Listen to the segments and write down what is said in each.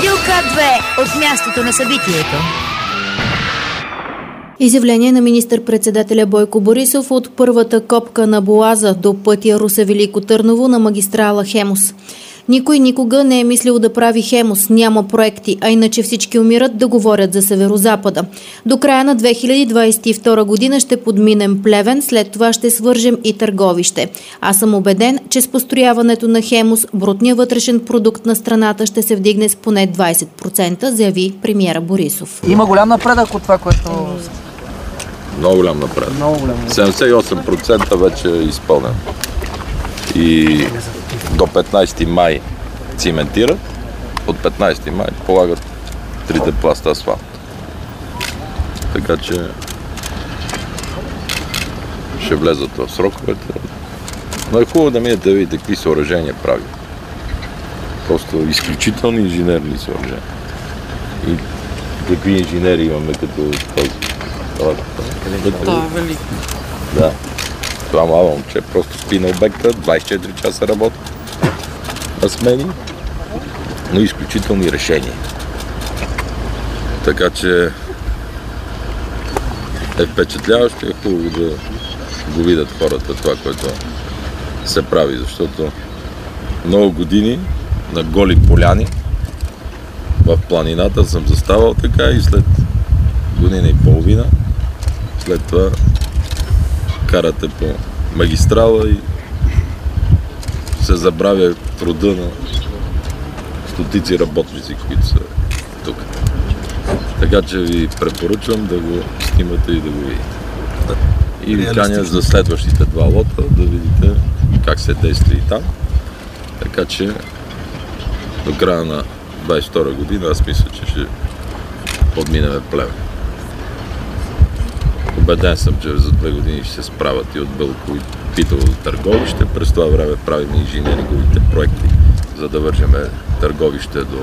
Радио К2 от мястото на събитието. Изявление на министър-председателя Бойко Борисов от първата копка на Боаза до пътя Русе-Велико Търново на магистрала Хемус. Никой никога не е мислил да прави Хемус, няма проекти, а иначе всички умират да говорят за Северозапада. До края на 2022 година ще подминем Плевен, след това ще свържем и Търговище. Аз съм убеден, че с построяването на Хемус брутният вътрешен продукт на страната ще се вдигне с поне 20%, заяви премиера Борисов. Има голям напредък от това, което... Много голям напредък. 78% вече е изпълнен. И до 15 май циментират, от 15 май полагат 3 пласта асфалт. Така че ще влезат в сроковете. Но е хубаво да минете да видите какви съоръжения прави. Просто изключителни инженерни съоръжения. И какви инженери имаме като този. Това е велико. Да. Това младо момче просто спи на обекта, 24 часа работи на смени, но изключителни решения. Така че е впечатляващо и е хубаво да го видят хората това, което се прави, защото много години на голи поляни в планината съм заставал така и след година и половина след това карате по магистрала и се забравя труда на стотици работници, които са тук. Така че ви препоръчвам да го снимате и да го видите. И ви каня за следващите 2 лота да видите как се действа и там. Така че до края на 22 година аз мисля, че ще подминем Плевен. Убеден съм, че за 2 години ще се справят и от Бълко и Питово до Търговище. През това време правим инженеринговите проекти, за да вържеме Търговище до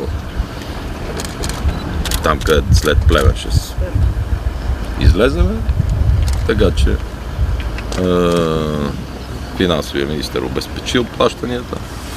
там, където след Плевен ще излеземе. Така че финансовия министър обезпечил плащанията.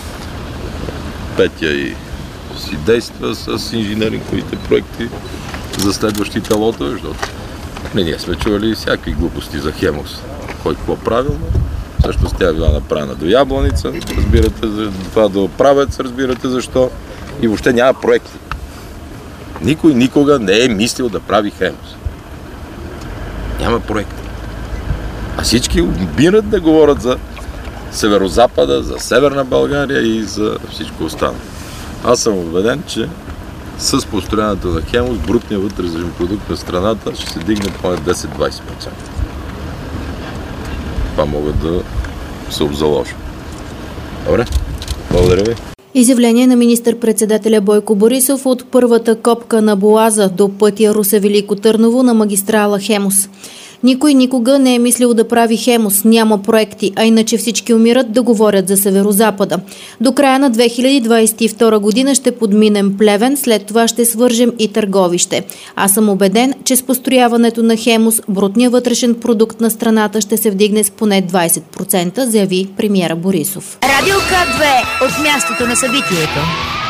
Петя и си действа с инженеринговите проекти за следващите лотове, защото ние сме чували всякакви глупости за Хемус. Кой какво правилно? Всъщност тя е била направена до Ябланица, разбирате за това до Правец, разбирате защо. И въобще няма проекти. Никой никога не е мислил да прави Хемус. Няма проекти. А всички умират да говорят за Северозапада, за Северна България и за всичко останало. Аз съм убеден, че с построяването на Хемус, брутният вътрешен продукт на страната ще се дигне поне 10-20%. Това мога да се обзаложа. Добре, благодаря ви. Изявление на министър-председателя Бойко Борисов от първата копка на Боаза до пътя Русе-Велико Търново на магистрала Хемус. Никой никога не е мислил да прави Хемус, няма проекти, а иначе всички умират да говорят за Северозапада. До края на 2022 година ще подминем Плевен, след това ще свържем и Търговище. Аз съм убеден, че с построяването на Хемус брутният вътрешен продукт на страната ще се вдигне с поне 20%, заяви премиера Борисов. Радио К2 от мястото на събитието.